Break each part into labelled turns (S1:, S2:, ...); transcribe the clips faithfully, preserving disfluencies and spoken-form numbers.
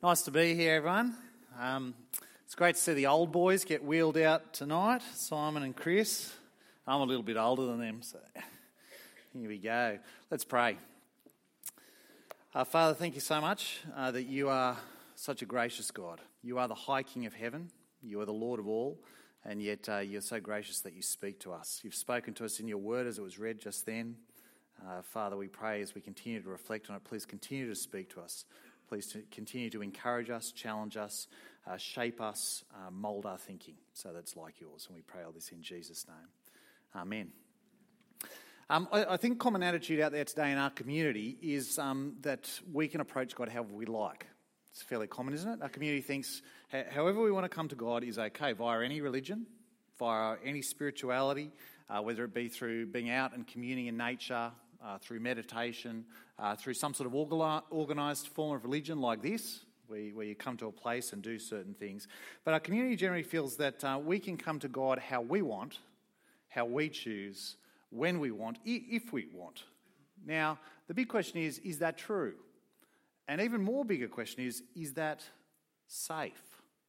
S1: Nice to be here, everyone. Um, it's great to see the old boys get wheeled out tonight, Simon and Chris. I'm a little bit older than them, so here we go. Let's pray. Uh, Father, thank you so much uh, that you are such a gracious God. You are the High King of heaven. You are the Lord of all, and yet uh, you're so gracious that you speak to us. You've spoken to us in your word as it was read just then. Uh, Father, we pray as we continue to reflect on it, please continue to speak to us. Please to continue to encourage us, challenge us, uh, shape us, uh, mould our thinking so that's like yours. And we pray all this in Jesus' name. Amen. Um, I, I think common attitude out there today in our community is um, that we can approach God however we like. It's fairly common, isn't it? Our community thinks h- however we want to come to God is okay, via any religion, via any spirituality, uh, whether it be through being out and communing in nature, Uh, through meditation, uh, through some sort of orga- organised form of religion like this, where you, where you come to a place and do certain things. But our community generally feels that uh, we can come to God how we want, how we choose, when we want, I- if we want. Now, the big question is, is that true? And even more bigger question is, is that safe?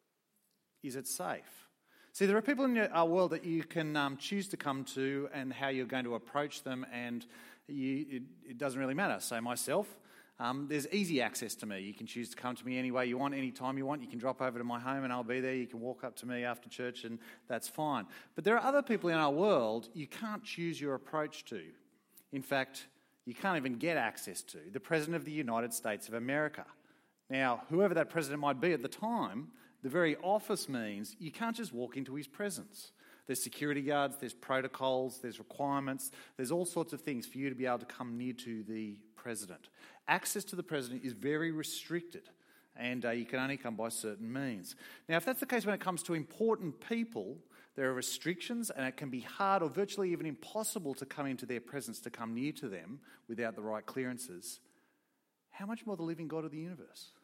S1: Is it safe? See, there are people in our world that you can um, choose to come to and how you're going to approach them, and you, it, it doesn't really matter. So myself, um, there's easy access to me. You can choose to come to me any way you want, any time you want. You can drop over to my home and I'll be there. You can walk up to me after church and that's fine. But there are other people in our world you can't choose your approach to. In fact, you can't even get access to. The President of the United States of America. Now, whoever that president might be at the time, the very office means you can't just walk into his presence. There's security guards, there's protocols, there's requirements, there's all sorts of things for you to be able to come near to the president. Access to the president is very restricted, and uh, you can only come by certain means. Now, if that's the case when it comes to important people, there are restrictions, and it can be hard or virtually even impossible to come into their presence, to come near to them without the right clearances. How much more the living God of the universe?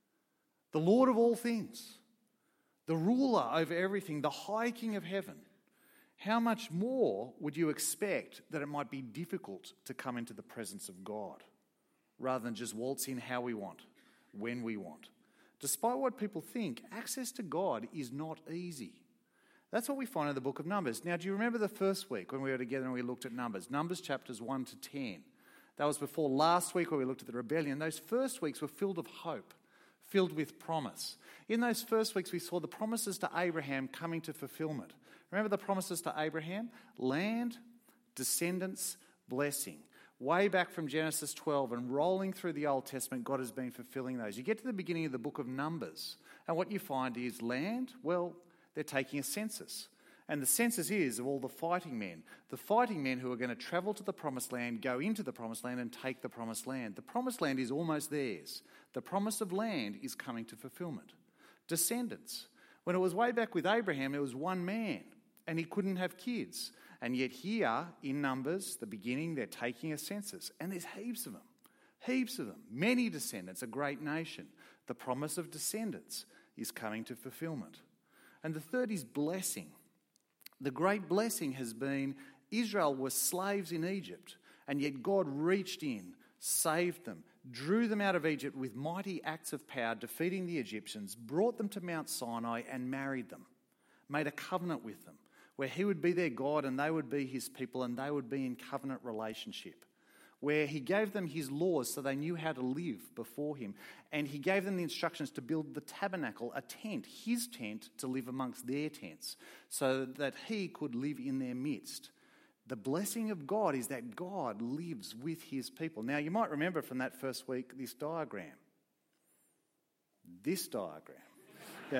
S1: The Lord of all things, the ruler over everything, the High King of heaven. How much more would you expect that it might be difficult to come into the presence of God rather than just waltz in how we want, when we want? Despite what people think, access to God is not easy. That's what we find in the book of Numbers. Now, do you remember the first week when we were together and we looked at Numbers? Numbers chapters one to ten. That was before last week where we looked at the rebellion. Those first weeks were filled of hope, filled with promise. In those first weeks, we saw the promises to Abraham coming to fulfillment. Remember the promises to Abraham? Land, descendants, blessing. Way back from Genesis twelve and rolling through the Old Testament, God has been fulfilling those. You get to the beginning of the book of Numbers, and what you find is land, well, they're taking a census. And the census is of all the fighting men. The fighting men who are going to travel to the promised land, go into the promised land and take the promised land. The promised land is almost theirs. The promise of land is coming to fulfillment. Descendants. When it was way back with Abraham, it was one man and he couldn't have kids. And yet here in Numbers, the beginning, they're taking a census. And there's heaps of them. Heaps of them. Many descendants, a great nation. The promise of descendants is coming to fulfillment. And the third is blessing. The great blessing has been Israel were slaves in Egypt, and yet God reached in, saved them, drew them out of Egypt with mighty acts of power, defeating the Egyptians, brought them to Mount Sinai and married them, made a covenant with them, where he would be their God and they would be his people and they would be in covenant relationship, where he gave them his laws so they knew how to live before him, and he gave them the instructions to build the tabernacle, a tent, his tent, to live amongst their tents, so that he could live in their midst. The blessing of God is that God lives with his people. Now, you might remember from that first week this diagram. This diagram. Yeah.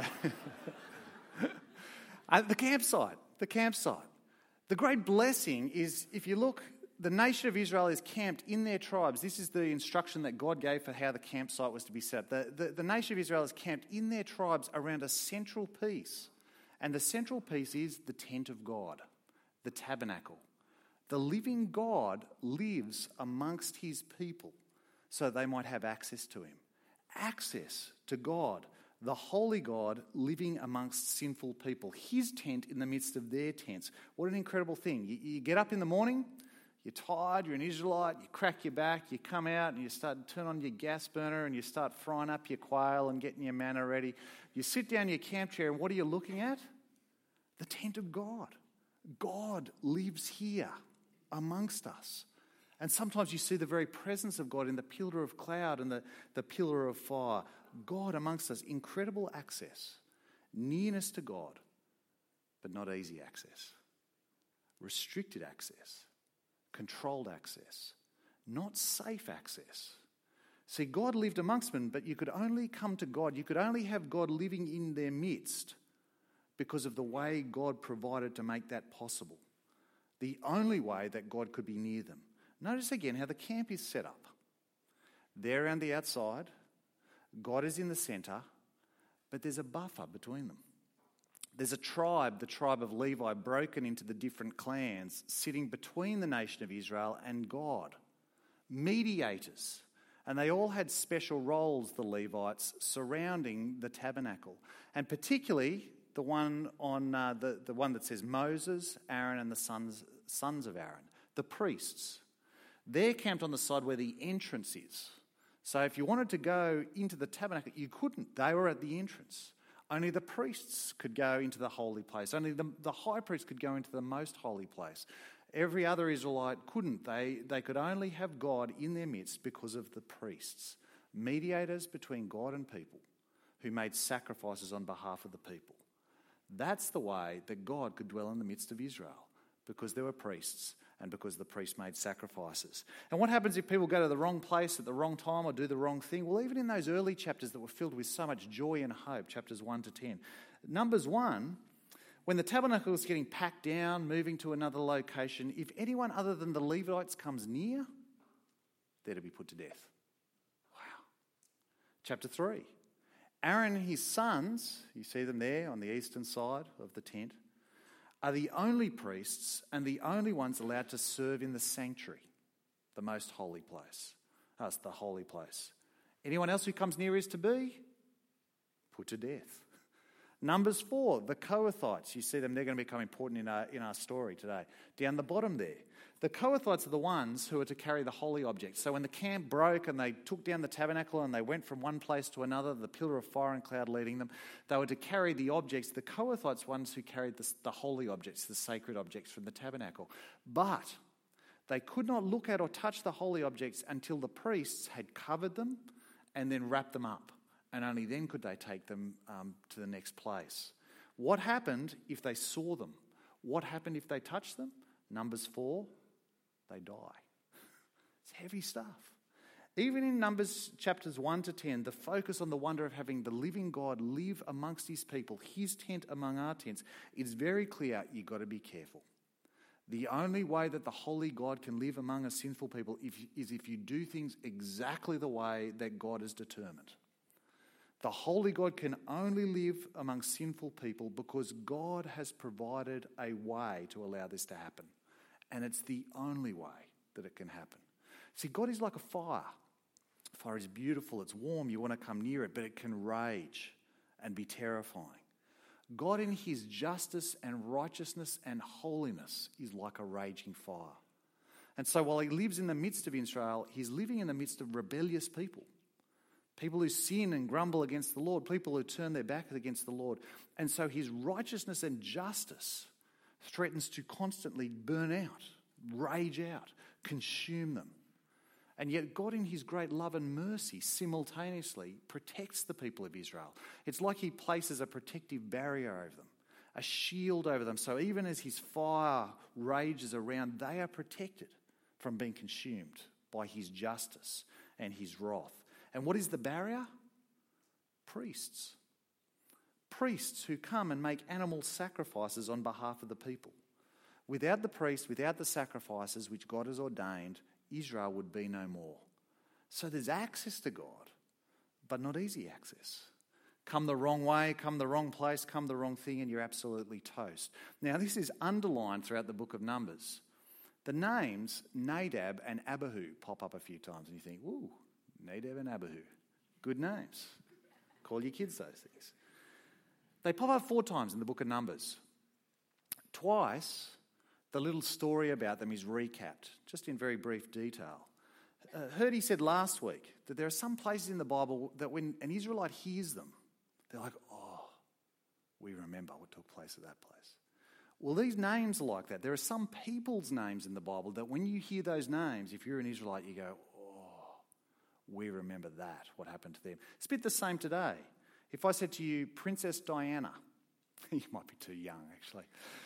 S1: uh, the campsite. The campsite. The great blessing is, if you look, the nation of Israel is camped in their tribes. This is the instruction that God gave for how the campsite was to be set up. The, the, the nation of Israel is camped in their tribes around a central piece. And the central piece is the tent of God, the tabernacle. The living God lives amongst his people so they might have access to him. Access to God, the holy God living amongst sinful people. His tent in the midst of their tents. What an incredible thing. You, you get up in the morning, You're tired, you're an Israelite, you crack your back, you come out and you start to turn on your gas burner and you start frying up your quail and getting your manna ready. You sit down in your camp chair and what are you looking at? The tent of God. God lives here amongst us. And sometimes you see the very presence of God in the pillar of cloud and the, the pillar of fire. God amongst us, incredible access, nearness to God, but not easy access. Restricted access, controlled access, not safe access. See, God lived amongst them, but you could only come to God, you could only have God living in their midst because of the way God provided to make that possible. The only way that God could be near them. Notice again how the camp is set up. They're around the outside, God is in the centre, but there's a buffer between them. There's a tribe, the tribe of Levi, broken into the different clans, sitting between the nation of Israel and God. Mediators. And they all had special roles, the Levites, surrounding the tabernacle. And particularly the one on uh, the, the one that says Moses, Aaron, and the sons, sons of Aaron, the priests. They're camped on the side where the entrance is. So if you wanted to go into the tabernacle, you couldn't. They were at the entrance. Only the priests could go into the holy place. Only the, the high priest could go into the most holy place. Every other Israelite couldn't. They, they could only have God in their midst because of the priests, mediators between God and people who made sacrifices on behalf of the people. That's the way that God could dwell in the midst of Israel, because there were priests and because the priests made sacrifices. And what happens if people go to the wrong place at the wrong time or do the wrong thing? Well, even in those early chapters that were filled with so much joy and hope, chapters one to ten, Numbers one, when the tabernacle was getting packed down, moving to another location, if anyone other than the Levites comes near, they're to be put to death. Wow. Chapter three, Aaron and his sons, you see them there on the eastern side of the tent, are the only priests and the only ones allowed to serve in the sanctuary, the most holy place. That's the holy place. Anyone else who comes near is to be put to death. Numbers four, the Kohathites. You see them, they're going to become important in our, in our story today. Down the bottom there. The Kohathites are the ones who are to carry the holy objects. So when the camp broke and they took down the tabernacle and they went from one place to another, the pillar of fire and cloud leading them, they were to carry the objects. The Kohathites were ones who carried the, the holy objects, the sacred objects from the tabernacle. But they could not look at or touch the holy objects until the priests had covered them and then wrapped them up. And only then could they take them um, to the next place. What happened if they saw them? What happened if they touched them? Numbers four, they die. It's heavy stuff. Even in Numbers chapters one to ten, the focus on the wonder of having the living God live amongst his people, his tent among our tents, is very clear. You've got to be careful. The only way that the holy God can live among a sinful people is if you do things exactly the way that God has determined. The holy God can only live among sinful people because God has provided a way to allow this to happen. And it's the only way that it can happen. See, God is like a fire. Fire is beautiful, it's warm, you want to come near it, but it can rage and be terrifying. God in his justice and righteousness and holiness is like a raging fire. And so while he lives in the midst of Israel, he's living in the midst of rebellious people. People who sin and grumble against the Lord, people who turn their back against the Lord. And so his righteousness and justice threatens to constantly burn out, rage out, consume them. And yet God in his great love and mercy simultaneously protects the people of Israel. It's like he places a protective barrier over them, a shield over them. So even as his fire rages around, they are protected from being consumed by his justice and his wrath. And what is the barrier? Priests. Priests who come and make animal sacrifices on behalf of the people. Without the priests, without the sacrifices which God has ordained, Israel would be no more. So there's access to God, but not easy access. Come the wrong way, come the wrong place, come the wrong thing, and you're absolutely toast. Now, this is underlined throughout the book of Numbers. The names Nadab and Abihu pop up a few times, and you think, ooh, Nadab and Abihu. Good names. Call your kids those things. They pop up four times in the book of Numbers. Twice, The little story about them is recapped, just in very brief detail. Uh, heard he said last week that there are some places in the Bible that when an Israelite hears them, they're like, oh, we remember what took place at that place. Well, these names are like that. There are some people's names in the Bible that when you hear those names, if you're an Israelite, you go, oh, we remember that, what happened to them. It's a bit the same today. If I said to you, Princess Diana, you might be too young, actually.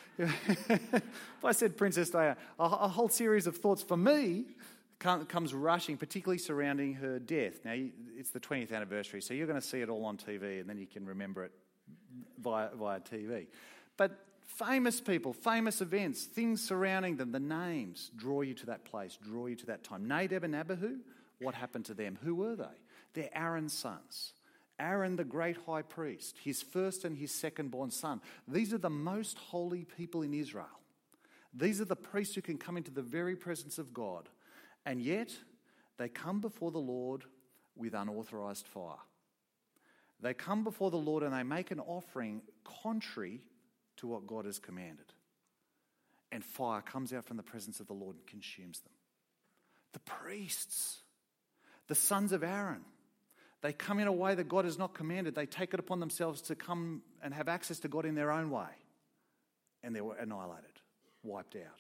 S1: If I said Princess Diana, a, a whole series of thoughts for me comes rushing, particularly surrounding her death. Now, it's the twentieth anniversary, so you're going to see it all on T V, and then you can remember it via, via T V. But famous people, famous events, things surrounding them, the names draw you to that place, draw you to that time. Nadab and Abihu, what happened to them? Who were they? They're Aaron's sons. Aaron, the great high priest, his first and his second-born son. These are the most holy people in Israel. These are the priests who can come into the very presence of God. And yet, they come before the Lord with unauthorized fire. They come before the Lord and they make an offering contrary to what God has commanded. And fire comes out from the presence of the Lord and consumes them. The priests, the sons of Aaron, they come in a way that God has not commanded. They take it upon themselves to come and have access to God in their own way. And they were annihilated, wiped out.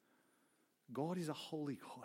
S1: God is a holy God.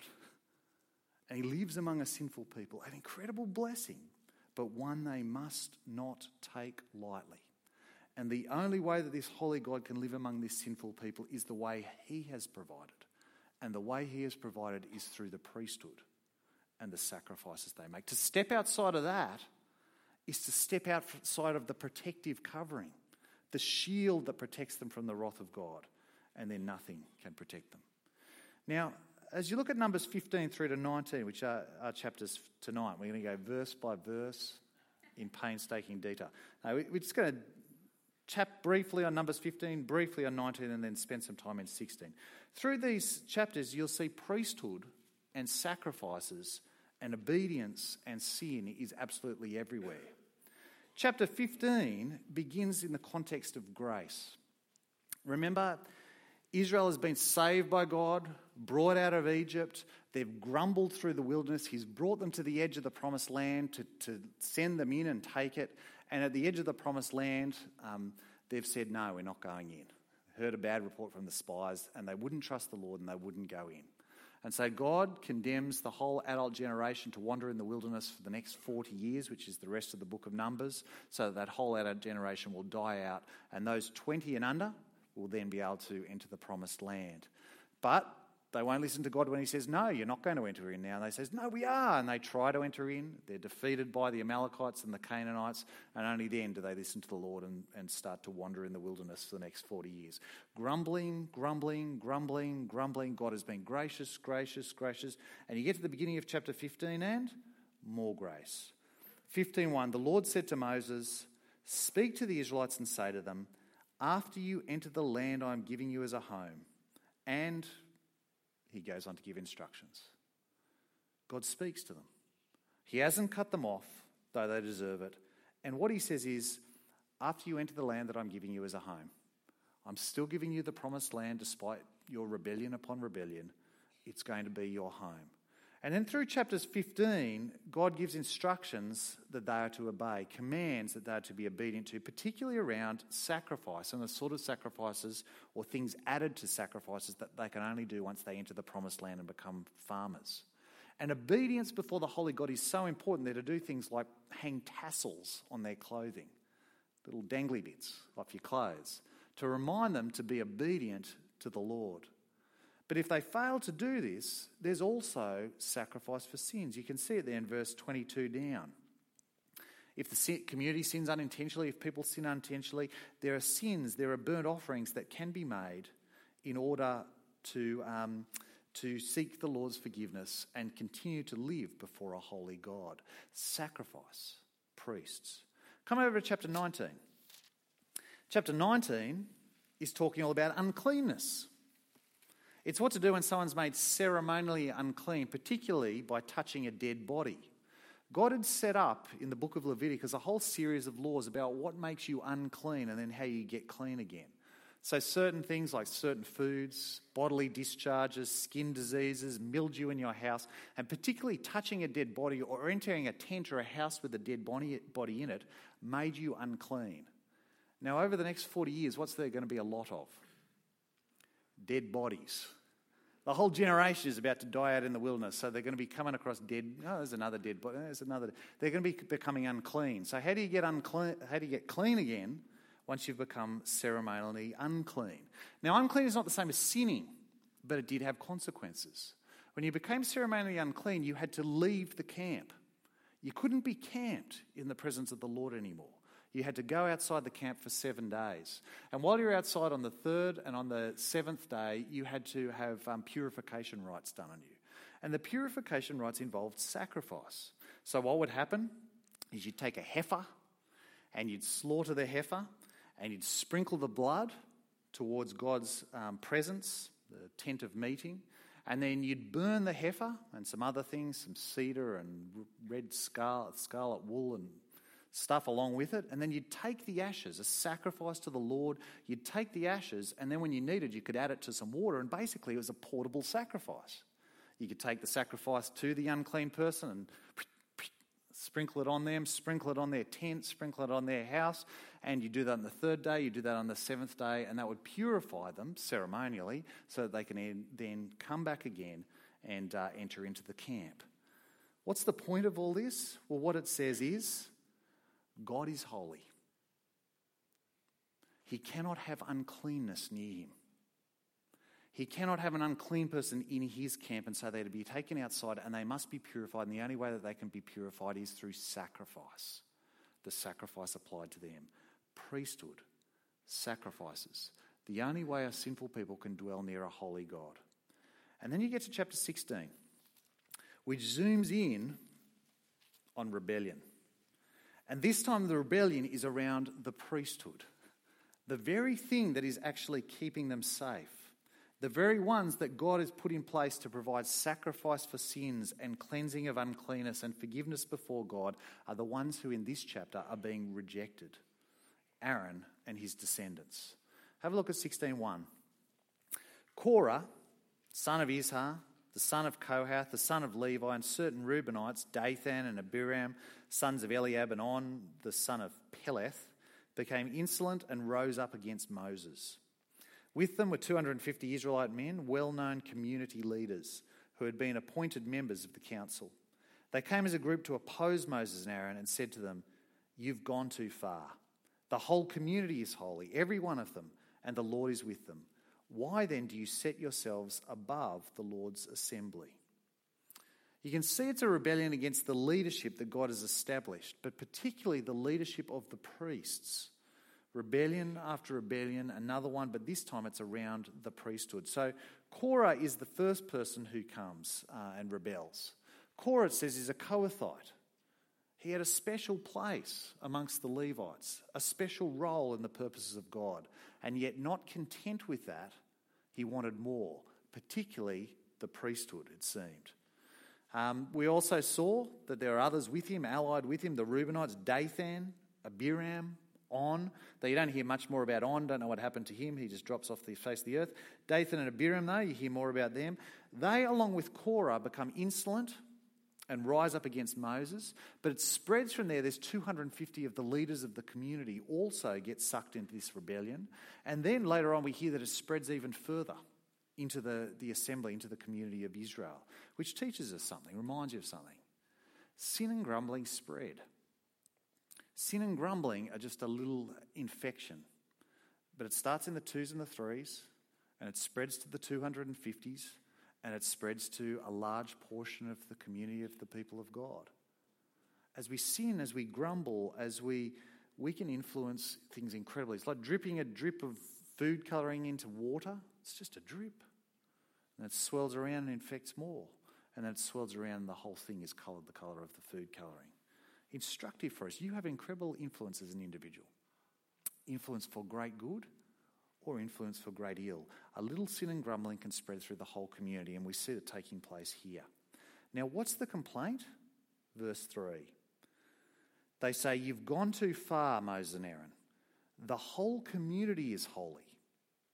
S1: And he lives among a sinful people. An incredible blessing, but one they must not take lightly. And the only way that this holy God can live among this sinful people is the way he has provided. And the way he has provided is through the priesthood and the sacrifices they make. To step outside of that is to step outside of the protective covering, the shield that protects them from the wrath of God, and then nothing can protect them. Now, as you look at Numbers fifteen through to nineteen, which are our chapters tonight, we're going to go verse by verse in painstaking detail. Now, we're just going to chat briefly on Numbers fifteen, briefly on nineteen, and then spend some time in sixteen. Through these chapters, you'll see priesthood and sacrifices and obedience and sin is absolutely everywhere. Chapter fifteen begins in the context of grace. Remember, Israel has been saved by God, brought out of Egypt. They've grumbled through the wilderness. He's brought them to the edge of the promised land to, to send them in and take it. And at the edge of the promised land, um, they've said, no, we're not going in. Heard a bad report from the spies, and they wouldn't trust the Lord and they wouldn't go in. And so God condemns the whole adult generation to wander in the wilderness for the next forty years, which is the rest of the book of Numbers, so that, that whole adult generation will die out. And those twenty and under will then be able to enter the promised land. But they won't listen to God when he says, no, you're not going to enter in now. And they say, no, we are. And they try to enter in. They're defeated by the Amalekites and the Canaanites. And only then do they listen to the Lord and, and start to wander in the wilderness for the next forty years. Grumbling, grumbling, grumbling, grumbling. God has been gracious, gracious, gracious. And you get to the beginning of chapter fifteen and more grace. fifteen one, the Lord said to Moses, speak to the Israelites and say to them, after you enter the land I am giving you as a home, and he goes on to give instructions. God speaks to them. He hasn't cut them off, though they deserve it. And what he says is, after you enter the land that I'm giving you as a home, I'm still giving you the promised land despite your rebellion upon rebellion. It's going to be your home. And then through chapters fifteen, God gives instructions that they are to obey, commands that they are to be obedient to, particularly around sacrifice and the sort of sacrifices or things added to sacrifices that they can only do once they enter the promised land and become farmers. And obedience before the holy God is so important. They're to do things like hang tassels on their clothing, little dangly bits off your clothes, to remind them to be obedient to the Lord. But if they fail to do this, there's also sacrifice for sins. You can see it there in verse twenty-two down. If the community sins unintentionally, if people sin unintentionally, there are sins, there are burnt offerings that can be made in order to, um, to seek the Lord's forgiveness and continue to live before a holy God. Sacrifice, priests. Come over to chapter nineteen. Chapter nineteen is talking all about uncleanness. It's what to do when someone's made ceremonially unclean, particularly by touching a dead body. God had set up in the book of Leviticus a whole series of laws about what makes you unclean and then how you get clean again. So certain things like certain foods, bodily discharges, skin diseases, mildew in your house, and particularly touching a dead body or entering a tent or a house with a dead body body in it made you unclean. Now, over the next forty years, what's there going to be a lot of? Dead bodies. The whole generation is about to die out in the wilderness, so they're going to be coming across dead. Oh, there's another dead body. There's another. They're going to be becoming unclean. So how do you get unclean? How do you get clean again once you've become ceremonially unclean? Now, unclean is not the same as sinning, but it did have consequences. When you became ceremonially unclean, you had to leave the camp. You couldn't be camped in the presence of the Lord anymore. You had to go outside the camp for seven days. And while you were outside on the third and on the seventh day, you had to have um, purification rites done on you. And the purification rites involved sacrifice. So what would happen is you'd take a heifer and you'd slaughter the heifer and you'd sprinkle the blood towards God's um, presence, the tent of meeting, and then you'd burn the heifer and some other things, some cedar and red scarlet, scarlet wool and stuff along with it, and then you'd take the ashes, a sacrifice to the Lord. You'd take the ashes, and then when you needed, you could add it to some water, and basically it was a portable sacrifice. You could take the sacrifice to the unclean person and sprinkle it on them, sprinkle it on their tent, sprinkle it on their house, and you do that on the third day, you do that on the seventh day, and that would purify them ceremonially so that they can then come back again and uh, enter into the camp. What's the point of all this? Well, what it says is, God is holy. He cannot have uncleanness near him. He cannot have an unclean person in his camp, and so they're to be taken outside and they must be purified. And the only way that they can be purified is through sacrifice. The sacrifice applied to them. Priesthood, sacrifices. The only way a sinful people can dwell near a holy God. And then you get to chapter sixteen, which zooms in on rebellion. And this time the rebellion is around the priesthood, the very thing that is actually keeping them safe, the very ones that God has put in place to provide sacrifice for sins and cleansing of uncleanness and forgiveness before God are the ones who in this chapter are being rejected, Aaron and his descendants. Have a look at sixteen one. Korah, son of Izhar, the son of Kohath, the son of Levi, and certain Reubenites, Dathan and Abiram, sons of Eliab, and On, the son of Peleth, became insolent and rose up against Moses. With them were two hundred fifty Israelite men, well-known community leaders, who had been appointed members of the council. They came as a group to oppose Moses and Aaron and said to them, "You've gone too far. The whole community is holy, every one of them, and the Lord is with them. Why then do you set yourselves above the Lord's assembly?" You can see it's a rebellion against the leadership that God has established, but particularly the leadership of the priests. Rebellion after rebellion, another one, but this time it's around the priesthood. So Korah is the first person who comes uh, and rebels. Korah, it says, is a Kohathite. He had a special place amongst the Levites, a special role in the purposes of God. And yet, not content with that, he wanted more, particularly the priesthood, it seemed. Um, we also saw that there are others with him, allied with him, the Reubenites, Dathan, Abiram, On. Though you don't hear much more about On, don't know what happened to him, he just drops off the face of the earth. Dathan and Abiram, though, you hear more about them. They, along with Korah, become insolent and rise up against Moses, but it spreads from there. There's two hundred fifty of the leaders of the community also get sucked into this rebellion. And then later on we hear that it spreads even further into the, the assembly, into the community of Israel, which teaches us something, reminds you of something. Sin and grumbling spread. Sin and grumbling are just a little infection, but it starts in the twos and the threes, and it spreads to the two hundred fifties, and it spreads to a large portion of the community of the people of God. As we sin, as we grumble, as we we can influence things incredibly. It's like dripping a drip of food colouring into water. It's just a drip. And it swells around and infects more. And then it swells around and the whole thing is coloured the colour of the food colouring. Instructive for us. You have incredible influence as an individual. Influence for great good or influence for great ill. A little sin and grumbling can spread through the whole community, and we see it taking place here. Now, what's the complaint? Verse three. They say, "You've gone too far, Moses and Aaron. The whole community is holy.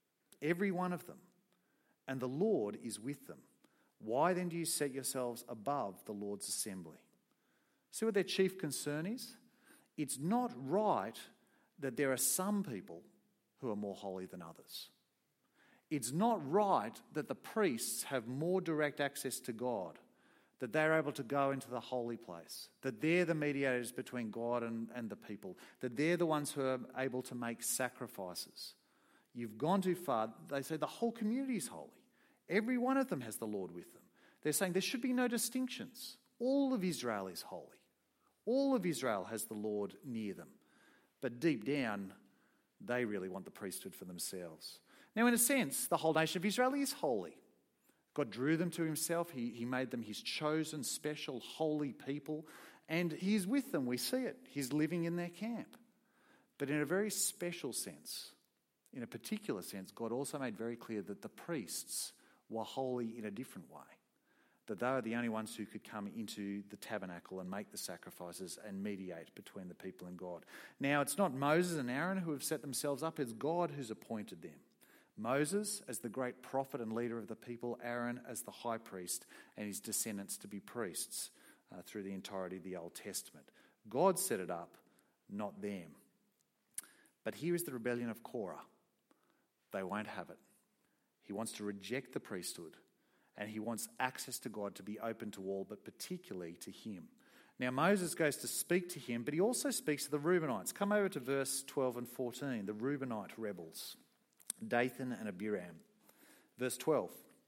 S1: every one of them, and the Lord is with them. Why then do you set yourselves above the Lord's assembly? See what their chief concern is? It's not right that there are some people who are more holy than others. It's not right that the priests have more direct access to God, that they're able to go into the holy place, that they're the mediators between God and, and the people, that they're the ones who are able to make sacrifices. You've gone too far. They say the whole community is holy. Every one of them has the Lord with them. They're saying there should be no distinctions. All of Israel is holy. All of Israel has the Lord near them. But deep down, they really want the priesthood for themselves. Now, in a sense, the whole nation of Israel is holy. God drew them to himself. He, he made them his chosen, special, holy people. And he's with them. We see it. He's living in their camp. But in a very special sense, in a particular sense, God also made very clear that the priests were holy in a different way. That they were the only ones who could come into the tabernacle and make the sacrifices and mediate between the people and God. Now, it's not Moses and Aaron who have set themselves up. It's God who's appointed them. Moses as the great prophet and leader of the people, Aaron as the high priest, and his descendants to be priests uh, through the entirety of the Old Testament. God set it up, not them. But here is the rebellion of Korah. They won't have it. He wants to reject the priesthood, and he wants access to God to be open to all, but particularly to him. Now Moses goes to speak to him, but he also speaks to the Reubenites. Come over to verse twelve and fourteen, the Reubenite rebels, Dathan and Abiram. Verse twelve.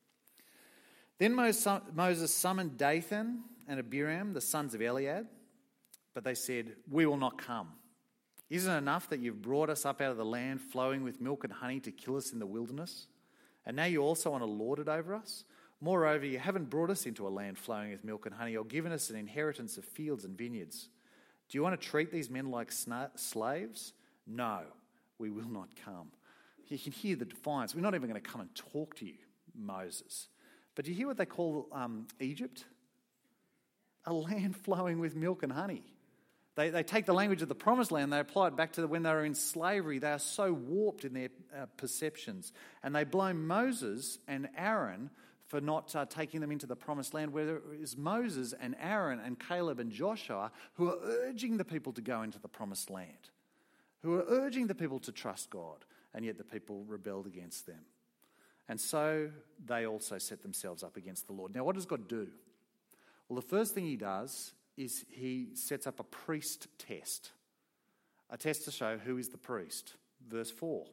S1: Then Moses summoned Dathan and Abiram, the sons of Eliab, but they said, "We will not come. Isn't it enough that you've brought us up out of the land flowing with milk and honey to kill us in the wilderness? And now you also want to lord it over us? Moreover, you haven't brought us into a land flowing with milk and honey or given us an inheritance of fields and vineyards. Do you want to treat these men like sna- slaves? No, we will not come." You can hear the defiance. We're not even going to come and talk to you, Moses. But do you hear what they call um, Egypt? A land flowing with milk and honey. They, they take the language of the promised land, they apply it back to when they were in slavery. They are so warped in their uh, perceptions. And they blame Moses and Aaron for not uh, taking them into the promised land, where it is Moses and Aaron and Caleb and Joshua who are urging the people to go into the promised land, who are urging the people to trust God, and yet the people rebelled against them. And so they also set themselves up against the Lord. Now, what does God do? Well, the first thing he does is he sets up a priest test, a test to show who is the priest. Verse four.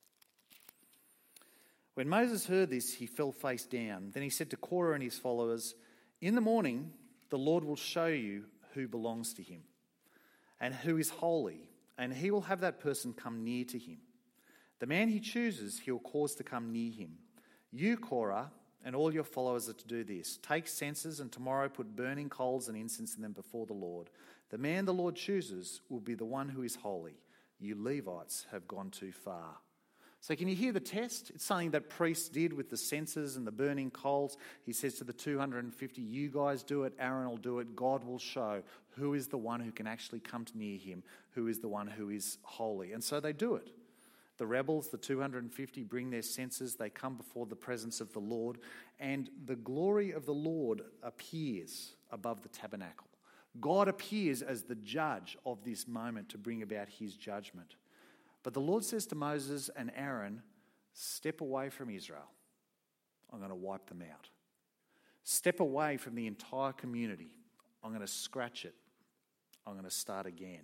S1: When Moses heard this, he fell face down. Then he said to Korah and his followers, "In the morning, the Lord will show you who belongs to him and who is holy, and he will have that person come near to him. The man he chooses, he will cause to come near him. You, Korah, and all your followers are to do this. Take censers and tomorrow put burning coals and incense in them before the Lord. The man the Lord chooses will be the one who is holy. You Levites have gone too far." So can you hear the test? It's something that priests did with the censers and the burning coals. He says to the two hundred fifty, you guys do it, Aaron will do it. God will show who is the one who can actually come near him, who is the one who is holy. And so they do it. The rebels, the two hundred fifty, bring their censers. They come before the presence of the Lord, and the glory of the Lord appears above the tabernacle. God appears as the judge of this moment to bring about his judgment. But the Lord says to Moses and Aaron, "Step away from Israel. I'm going to wipe them out. Step away from the entire community. I'm going to scratch it. I'm going to start again."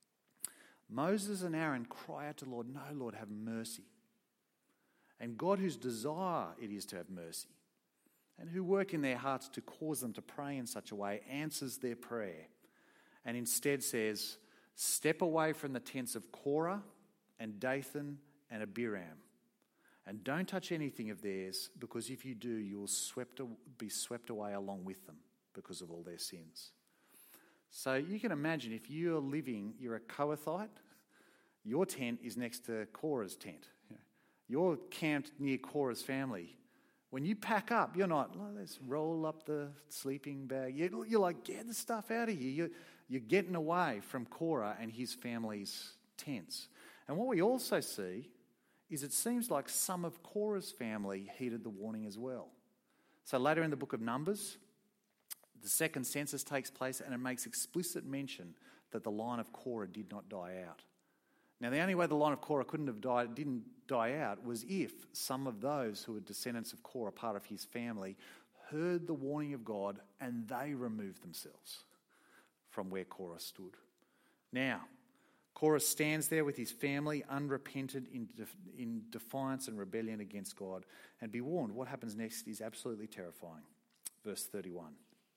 S1: Moses and Aaron cry out to the Lord, "No, Lord, have mercy." And God, whose desire it is to have mercy, and who work in their hearts to cause them to pray in such a way, answers their prayer and instead says, "Step away from the tents of Korah and Dathan and Abiram, and don't touch anything of theirs, because if you do, you will swept, be swept away along with them because of all their sins." So you can imagine if you're living, you're a Kohathite, your tent is next to Korah's tent. You're camped near Korah's family. When you pack up, you're not, oh, let's roll up the sleeping bag. You're, you're like, get the stuff out of here. You're, you're getting away from Korah and his family's tents. And what we also see is it seems like some of Korah's family heeded the warning as well. So later in the book of Numbers, the second census takes place and it makes explicit mention that the line of Korah did not die out. Now, the only way the line of Korah couldn't have died, didn't die out, was if some of those who were descendants of Korah, part of his family, heard the warning of God and they removed themselves from where Korah stood. Now, Korah stands there with his family, unrepentant, in, def- in defiance and rebellion against God. And be warned, what happens next is absolutely terrifying. Verse thirty-one.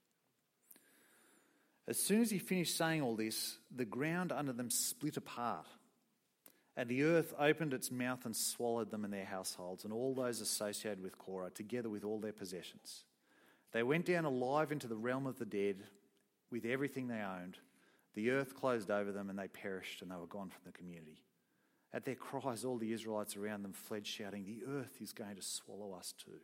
S1: As soon as he finished saying all this, the ground under them split apart, and the earth opened its mouth and swallowed them and their households and all those associated with Korah, together with all their possessions. They went down alive into the realm of the dead with everything they owned. The earth closed over them and they perished and they were gone from the community. At their cries, all the Israelites around them fled, shouting, "The earth is going to swallow us too."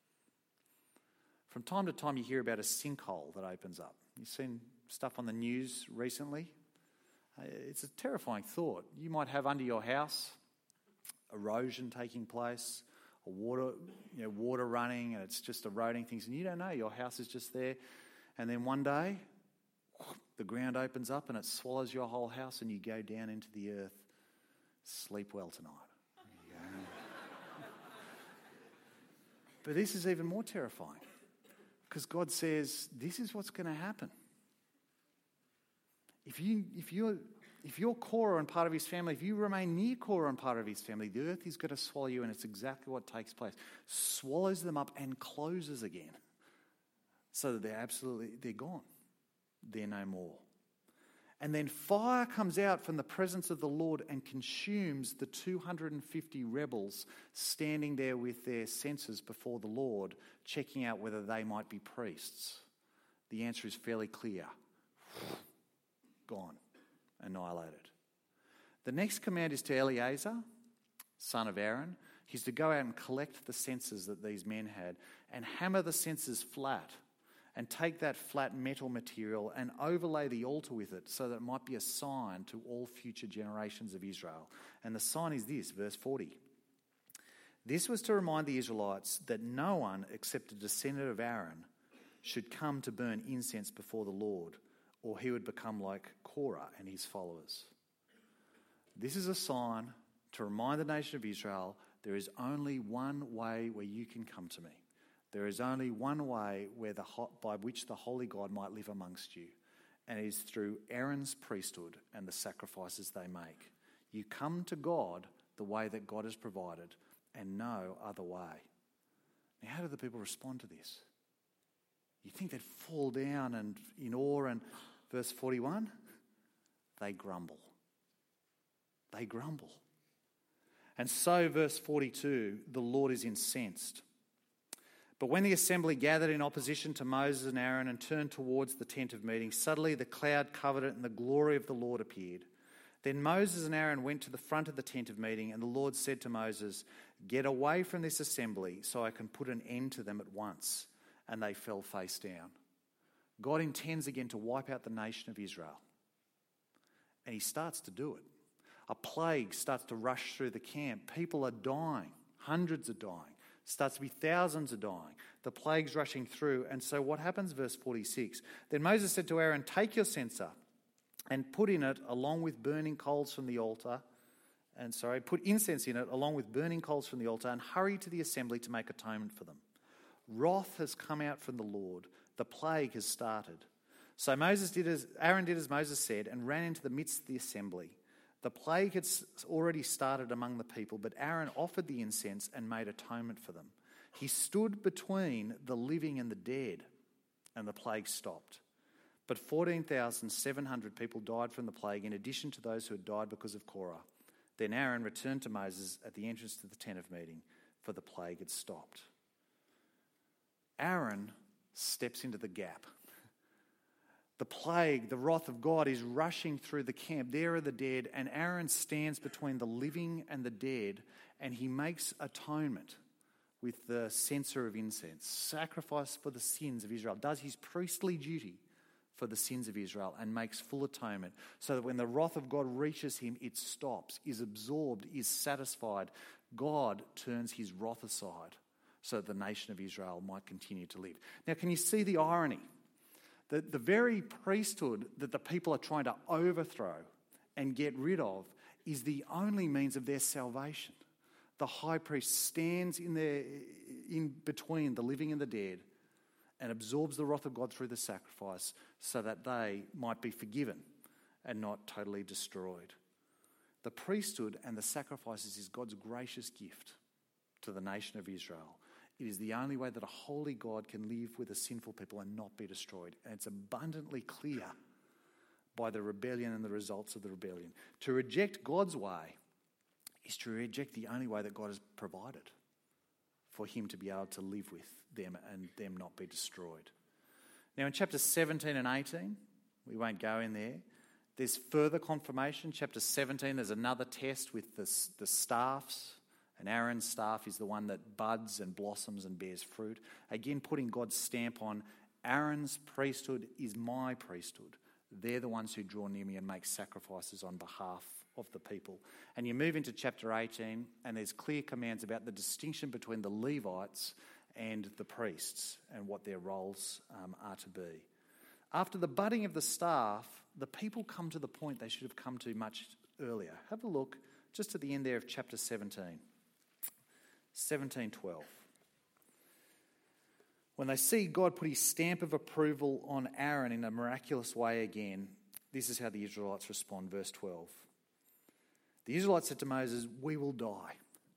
S1: From time to time you hear about a sinkhole that opens up. You've seen stuff on the news recently. It's a terrifying thought. You might have under your house erosion taking place, or water, you know, water running, and it's just eroding things, and you don't know. Your house is just there, and then one day the ground opens up and it swallows your whole house, and you go down into the earth. Sleep well tonight. But this is even more terrifying, because God says this is what's going to happen. If you, if you're, if you're Korah and part of his family, if you remain near Korah and part of his family, the earth is going to swallow you, and it's exactly what takes place. Swallows them up and closes again, so that they're absolutely, they're gone. They're no more. And then fire comes out from the presence of the Lord and consumes the two hundred fifty rebels standing there with their censers before the Lord, checking out whether they might be priests. The answer is fairly clear. Gone, annihilated. The next command is to Eleazar, son of Aaron. He's to go out and collect the censers that these men had and hammer the censers flat, and take that flat metal material and overlay the altar with it so that it might be a sign to all future generations of Israel. And the sign is this, verse forty. This was to remind the Israelites that no one except a descendant of Aaron should come to burn incense before the Lord, or he would become like Korah and his followers. This is a sign to remind the nation of Israel there is only one way where you can come to me. There is only one way where the by which the holy God might live amongst you, and it is through Aaron's priesthood and the sacrifices they make. You come to God the way that God has provided, and no other way. Now, how do the people respond to this? You think they'd fall down and in awe, and verse forty-one, they grumble. They grumble. And so, verse forty-two, the Lord is incensed. But when the assembly gathered in opposition to Moses and Aaron and turned towards the tent of meeting, suddenly the cloud covered it and the glory of the Lord appeared. Then Moses and Aaron went to the front of the tent of meeting, and the Lord said to Moses, "Get away from this assembly so I can put an end to them at once." And they fell face down. God intends again to wipe out the nation of Israel. And he starts to do it. A plague starts to rush through the camp. People are dying. Hundreds are dying. Starts to be thousands are dying. The plague's rushing through. And so what happens? Verse forty-six. Then Moses said to Aaron, "Take your censer and put in it along with burning coals from the altar." And sorry, put incense in it along with burning coals from the altar, and hurry to the assembly to make atonement for them. Wrath has come out from the Lord. The plague has started. So Moses did as Aaron did as Moses said and ran into the midst of the assembly. The plague had already started among the people, but Aaron offered the incense and made atonement for them. He stood between the living and the dead, and the plague stopped. But fourteen thousand seven hundred people died from the plague, in addition to those who had died because of Korah. Then Aaron returned to Moses at the entrance to the tent of meeting, for the plague had stopped. Aaron steps into the gap. The plague, the wrath of God is rushing through the camp. There are the dead, and Aaron stands between the living and the dead, and he makes atonement with the censer of incense, sacrifice for the sins of Israel, does his priestly duty for the sins of Israel and makes full atonement, so that when the wrath of God reaches him, it stops, is absorbed, is satisfied. God turns his wrath aside so that the nation of Israel might continue to live. Now, can you see the irony? The, the very priesthood that the people are trying to overthrow and get rid of is the only means of their salvation. The high priest stands in, their, in between the living and the dead and absorbs the wrath of God through the sacrifice so that they might be forgiven and not totally destroyed. The priesthood and the sacrifices is God's gracious gift to the nation of Israel. It is the only way that a holy God can live with a sinful people and not be destroyed. And it's abundantly clear by the rebellion and the results of the rebellion. To reject God's way is to reject the only way that God has provided for him to be able to live with them and them not be destroyed. Now in chapters seventeen and eighteen, we won't go in there, there's further confirmation. Chapter seventeen, there's another test with the, the staffs, and Aaron's staff is the one that buds and blossoms and bears fruit. Again, putting God's stamp on Aaron's priesthood is my priesthood. They're the ones who draw near me and make sacrifices on behalf of the people. And you move into chapter eighteen, and there's clear commands about the distinction between the Levites and the priests and what their roles um, are to be. After the budding of the staff, the people come to the point they should have come to much earlier. Have a look just at the end there of chapter seventeen. seventeen twelve. When they see God put his stamp of approval on Aaron in a miraculous way again, this is how the Israelites respond, verse twelve. The Israelites said to Moses, "We will die.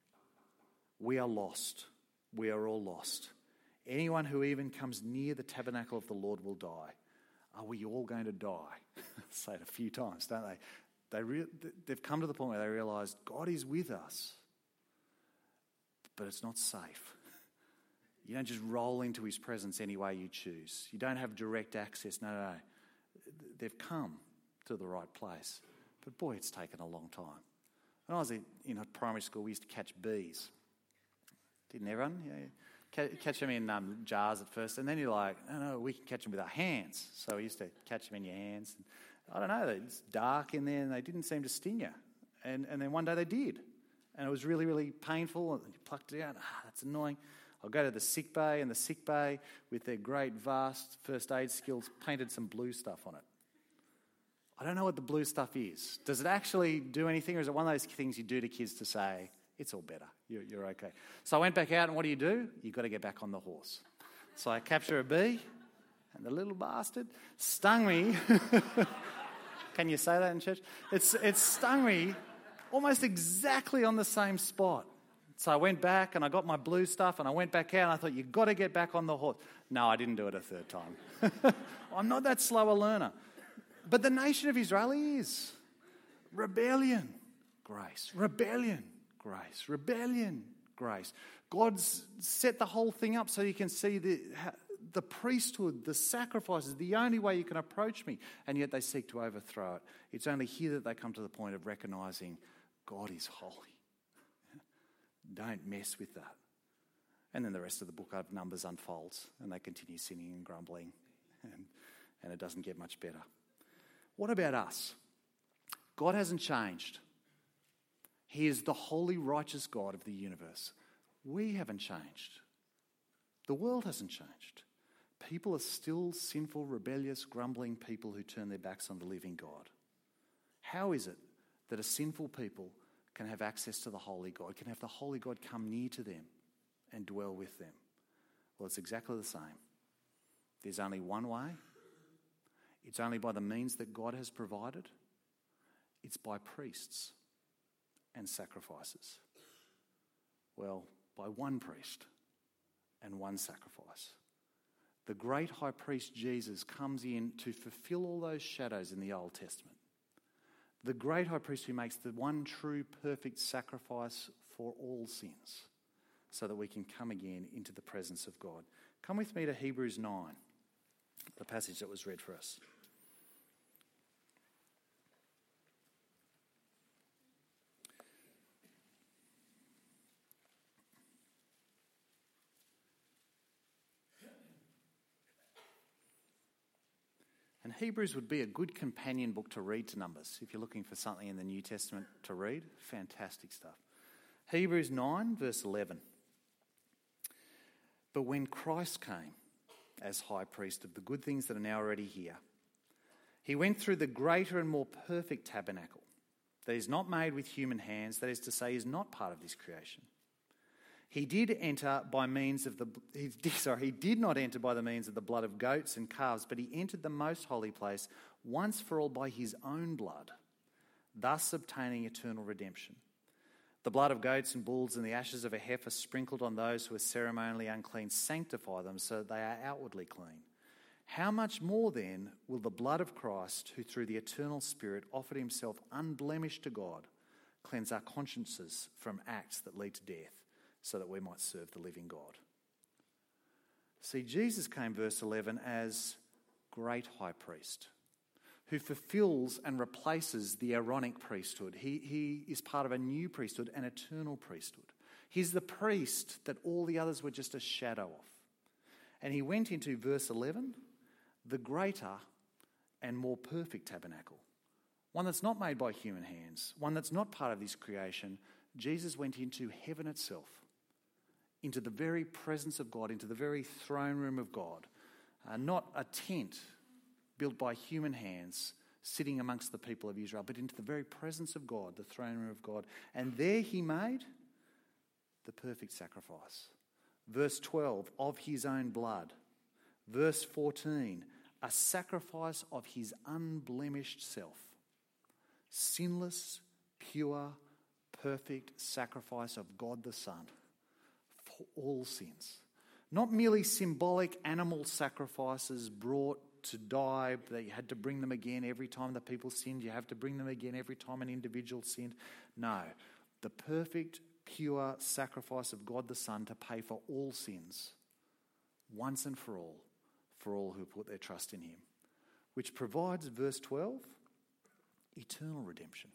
S1: We are lost. We are all lost. Anyone who even comes near the tabernacle of the Lord will die." Are we all going to die? Say it a few times, don't they? They re- they've come to the point where they realise God is with us, but it's not safe. You don't just roll into his presence any way you choose. You don't have direct access. No, no, no. They've come to the right place. But boy, it's taken a long time. When I was in primary school, we used to catch bees. Didn't everyone? Yeah, catch them in um, jars at first, and then you're like, no, no, we can catch them with our hands. So we used to catch them in your hands. And I don't know, it's dark in there, and they didn't seem to sting you. And and then one day they did. And it was really, really painful. And you plucked it out. Ah, that's annoying. I'll go to the sick bay, and the sick bay, with their great, vast first aid skills, painted some blue stuff on it. I don't know what the blue stuff is. Does it actually do anything, or is it one of those things you do to kids to say, it's all better, you're, you're okay? So I went back out, and what do you do? You've got to get back on the horse. So I capture a bee, and the little bastard stung me. Can you say that in church? It's it stung me almost exactly on the same spot. So I went back and I got my blue stuff and I went back out and I thought, you've got to get back on the horse. No, I didn't do it a third time. I'm not that slow a learner. But the nation of Israel is. Rebellion, grace. Rebellion, grace. Rebellion, grace. God's set the whole thing up so you can see the, the priesthood, the sacrifices, the only way you can approach me. And yet they seek to overthrow it. It's only here that they come to the point of recognising God is holy. Don't mess with that. And then the rest of the book of Numbers unfolds and they continue sinning and grumbling and, and it doesn't get much better. What about us? God hasn't changed. He is the holy, righteous God of the universe. We haven't changed. The world hasn't changed. People are still sinful, rebellious, grumbling people who turn their backs on the living God. How is it that a sinful people can have access to the holy God, can have the holy God come near to them and dwell with them? Well, it's exactly the same. There's only one way. It's only by the means that God has provided. It's by priests and sacrifices. Well, by one priest and one sacrifice. The great high priest Jesus comes in to fulfill all those shadows in the Old Testament. The great high priest who makes the one true perfect sacrifice for all sins so that we can come again into the presence of God. Come with me to Hebrews nine, the passage that was read for us. And Hebrews would be a good companion book to read to Numbers if you're looking for something in the New Testament to read. Fantastic stuff. Hebrews nine, verse eleven. But when Christ came as high priest of the good things that are now already here, he went through the greater and more perfect tabernacle that is not made with human hands, that is to say, is not part of this creation. He did enter by means of the he did, sorry, he did not enter by the means of the blood of goats and calves, but he entered the most holy place once for all by his own blood, thus obtaining eternal redemption. The blood of goats and bulls and the ashes of a heifer sprinkled on those who are ceremonially unclean sanctify them so that they are outwardly clean. How much more then will the blood of Christ, who through the eternal Spirit offered himself unblemished to God, cleanse our consciences from acts that lead to death, so that we might serve the living God? See, Jesus came, verse eleven, as great high priest, who fulfills and replaces the Aaronic priesthood. He, he is part of a new priesthood, an eternal priesthood. He's the priest that all the others were just a shadow of. And he went into, verse eleven, the greater and more perfect tabernacle, one that's not made by human hands, one that's not part of this creation. Jesus went into heaven itself, into the very presence of God, into the very throne room of God, uh, not a tent built by human hands sitting amongst the people of Israel, but into the very presence of God, the throne room of God. And there he made the perfect sacrifice. Verse twelve, of his own blood. Verse fourteen, a sacrifice of his unblemished self. Sinless, pure, perfect sacrifice of God the Son for all sins. Not merely symbolic animal sacrifices brought to die, that you had to bring them again every time the people sinned. You have to bring them again every time an individual sinned. No, the perfect, pure sacrifice of God the Son to pay for all sins, once and for all, for all who put their trust in him, which provides, verse twelve, eternal redemption,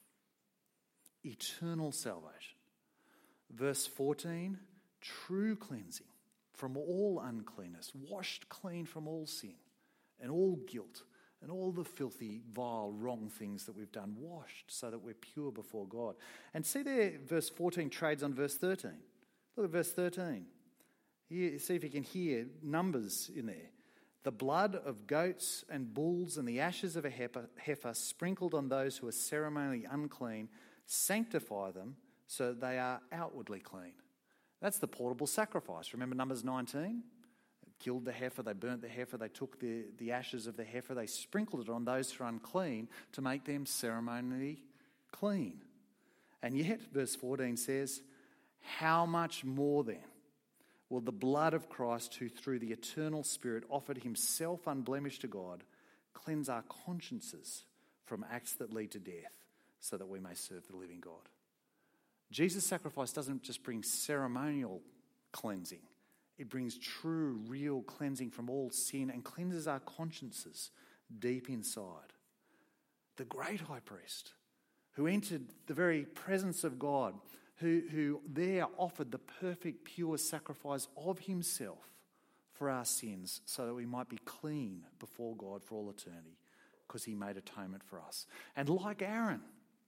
S1: eternal salvation. Verse fourteen, true cleansing from all uncleanness, washed clean from all sin and all guilt and all the filthy, vile, wrong things that we've done, washed so that we're pure before God. And see there, verse fourteen trades on verse thirteen. Look at verse thirteen. Here, see if you can hear numbers in there. The blood of goats and bulls and the ashes of a heifer, heifer sprinkled on those who are ceremonially unclean, sanctify them so that they are outwardly clean. That's the portable sacrifice. Remember Numbers nineteen? Killed the heifer, they burnt the heifer, they took the, the ashes of the heifer, they sprinkled it on those who are unclean to make them ceremonially clean. And yet, verse fourteen says, how much more then will the blood of Christ, who through the eternal Spirit offered himself unblemished to God, cleanse our consciences from acts that lead to death, so that we may serve the living God? Jesus' sacrifice doesn't just bring ceremonial cleansing. It brings true, real cleansing from all sin and cleanses our consciences deep inside. The great high priest who entered the very presence of God, who, who there offered the perfect, pure sacrifice of himself for our sins so that we might be clean before God for all eternity, because he made atonement for us. And like Aaron,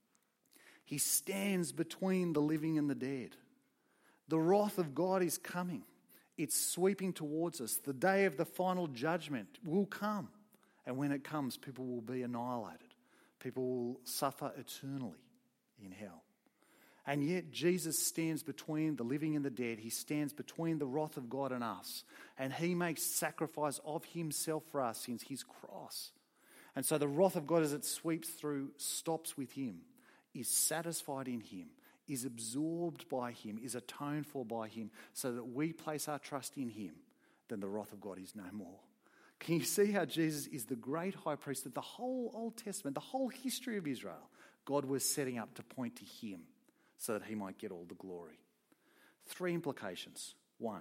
S1: he stands between the living and the dead. The wrath of God is coming. It's sweeping towards us. The day of the final judgment will come. And when it comes, people will be annihilated. People will suffer eternally in hell. And yet Jesus stands between the living and the dead. He stands between the wrath of God and us. And he makes sacrifice of himself for our sins, his cross. And so the wrath of God, as it sweeps through, stops with him, is satisfied in him, is absorbed by him, is atoned for by him, so that we place our trust in him, then the wrath of God is no more. Can you see how Jesus is the great high priest that the whole Old Testament, the whole history of Israel, God was setting up to point to him so that he might get all the glory? Three implications. One,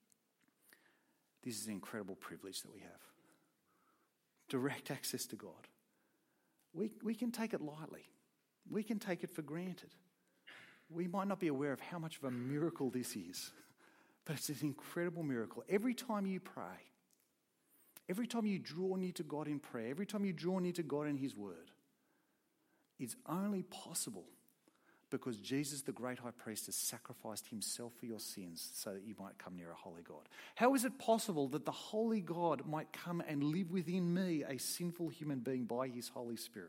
S1: this is an incredible privilege that we have. Direct access to God. We, we can take it lightly. We can take it for granted. We might not be aware of how much of a miracle this is, but it's an incredible miracle. Every time you pray, every time you draw near to God in prayer, every time you draw near to God in his word, it's only possible because Jesus, the great high priest, has sacrificed himself for your sins so that you might come near a holy God. How is it possible that the holy God might come and live within me, a sinful human being, by his Holy Spirit?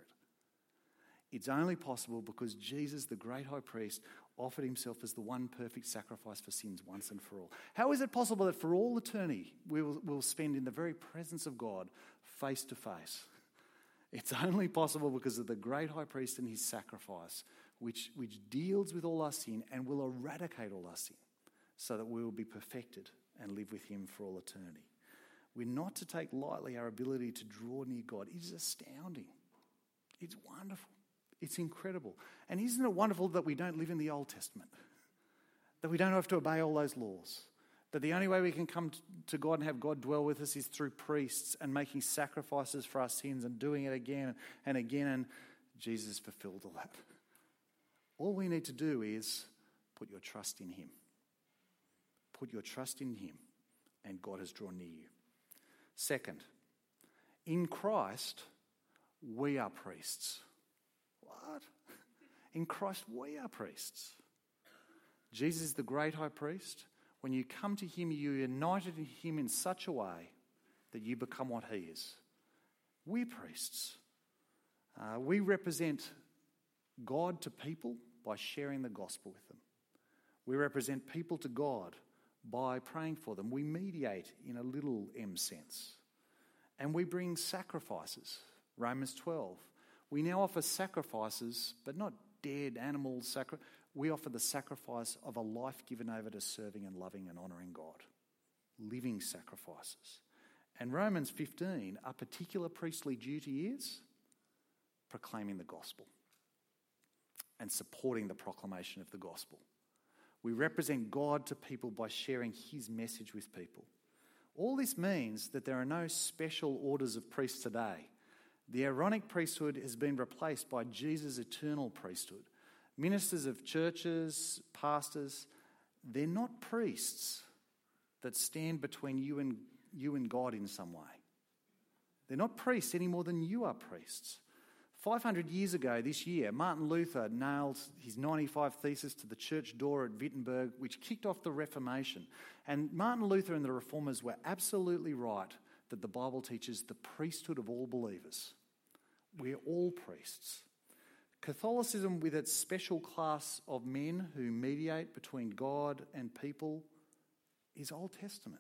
S1: It's only possible because Jesus, the great high priest, offered himself as the one perfect sacrifice for sins once and for all. How is it possible that for all eternity we will we'll spend in the very presence of God face to face? It's only possible because of the great high priest and his sacrifice, which, which deals with all our sin and will eradicate all our sin so that we will be perfected and live with him for all eternity. We're not to take lightly our ability to draw near God. It is astounding. It's wonderful. It's incredible. And isn't it wonderful that we don't live in the Old Testament? That we don't have to obey all those laws? That the only way we can come to God and have God dwell with us is through priests and making sacrifices for our sins and doing it again and again, and Jesus fulfilled all that. All we need to do is put your trust in him. Put your trust in him, and God has drawn near you. Second, in Christ, we are priests. What? In Christ, we are priests. Jesus is the great high priest. When you come to him, you're united in him in such a way that you become what he is. We're priests. Uh, we represent God to people by sharing the gospel with them. We represent people to God by praying for them. We mediate in a little m sense. And we bring sacrifices. Romans twelve. We now offer sacrifices, but not dead animal sacrifice. We offer the sacrifice of a life given over to serving and loving and honouring God. Living sacrifices. And Romans fifteen, a particular priestly duty is proclaiming the gospel and supporting the proclamation of the gospel. We represent God to people by sharing his message with people. All this means that there are no special orders of priests today. The Aaronic priesthood has been replaced by Jesus' eternal priesthood. Ministers of churches, pastors, they're not priests that stand between you and you and God in some way. They're not priests any more than you are priests. five hundred years ago this year, Martin Luther nailed his ninety-five Theses to the church door at Wittenberg, which kicked off the Reformation. And Martin Luther and the Reformers were absolutely right that the Bible teaches the priesthood of all believers. We're all priests. Catholicism, with its special class of men who mediate between God and people, is Old Testament,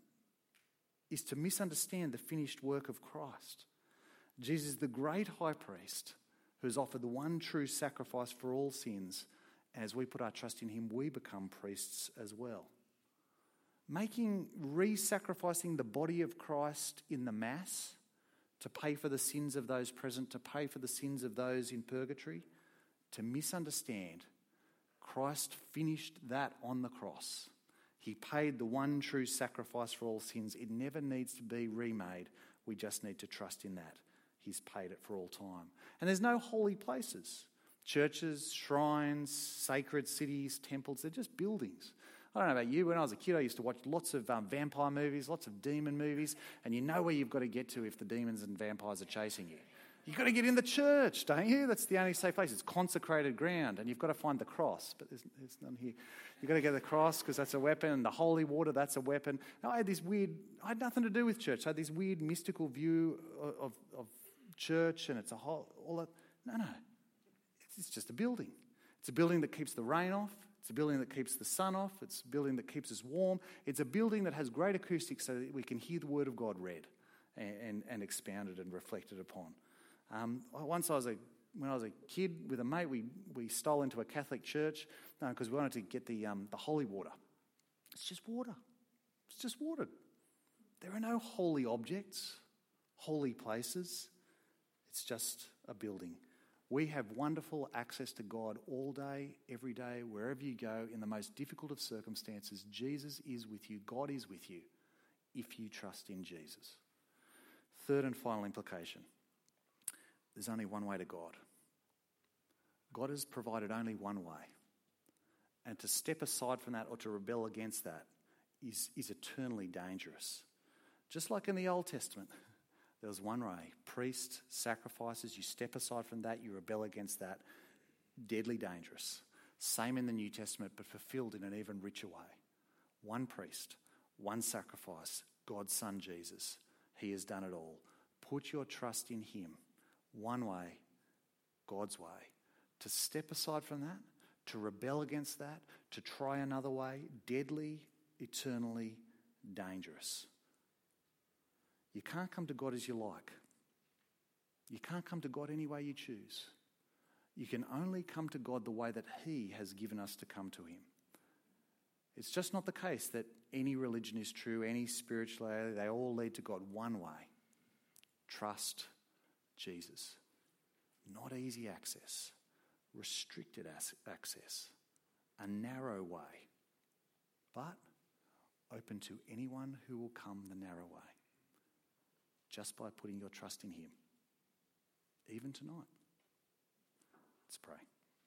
S1: is to misunderstand the finished work of Christ. Jesus, the great high priest, who has offered the one true sacrifice for all sins, and as we put our trust in him, we become priests as well. Making, re-sacrificing the body of Christ in the Mass to pay for the sins of those present, to pay for the sins of those in purgatory, to misunderstand, Christ finished that on the cross. He paid the one true sacrifice for all sins. It never needs to be remade. We just need to trust in that. He's paid it for all time. And there's no holy places. Churches, shrines, sacred cities, temples, they're just buildings. I don't know about you, when I was a kid I used to watch lots of um, vampire movies, lots of demon movies, and you know where you've got to get to if the demons and vampires are chasing you. You've got to get in the church, don't you? That's the only safe place. It's consecrated ground, and you've got to find the cross, but there's, there's none here. You've got to get the cross because that's a weapon, and the holy water, that's a weapon. Now, I had this weird, I had nothing to do with church. I had this weird mystical view of, of, of church, and it's a whole, all that. No, no. It's, it's just a building. It's a building that keeps the rain off. It's a building that keeps the sun off. It's a building that keeps us warm. It's a building that has great acoustics so that we can hear the word of God read and, and, and expounded and reflected upon. Um, once I was a, when I was a kid with a mate, we, we stole into a Catholic church because uh, we wanted to get the um, the holy water. It's just water. It's just water. There are no holy objects, holy places. It's just a building. We have wonderful access to God all day, every day, wherever you go, in the most difficult of circumstances. Jesus is with you. God is with you if you trust in Jesus. Third and final implication. There's only one way to God. God has provided only one way. And to step aside from that or to rebel against that is, is eternally dangerous. Just like in the Old Testament,
S2: There was one way. Priest, sacrifices, you step aside from that, you rebel against that. Deadly dangerous. Same in the New Testament, but fulfilled in an even richer way. One priest, one sacrifice, God's Son Jesus. He has done it all. Put your trust in him. One way, God's way. To step aside from that, to rebel against that, to try another way, deadly, eternally dangerous. You can't come to God as you like. You can't come to God any way you choose. You can only come to God the way that he has given us to come to him. It's just not the case that any religion is true, any spirituality, they all lead to God one way. Trust Jesus. Not easy access, restricted access, a narrow way, but open to anyone who will come the narrow way, just by putting your trust in him, even tonight. Let's pray.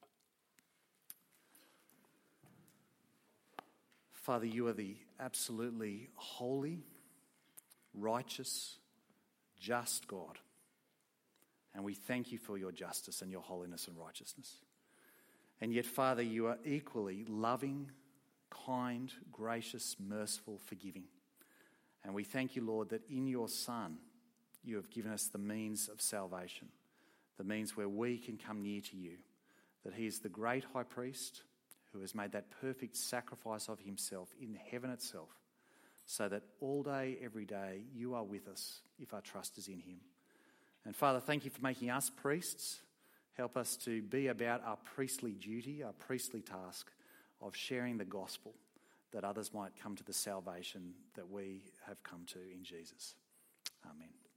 S2: Father, you are the absolutely holy, righteous, just God. And we thank you for your justice and your holiness and righteousness. And yet, Father, you are equally loving, kind, gracious, merciful, forgiving. And we thank you, Lord, that in your Son, you have given us the means of salvation, the means where we can come near to you, that he is the great high priest who has made that perfect sacrifice of himself in heaven itself, so that all day, every day, you are with us if our trust is in him. And Father, thank you for making us priests. Help us to be about our priestly duty, our priestly task of sharing the gospel, that others might come to the salvation that we have come to in Jesus. Amen.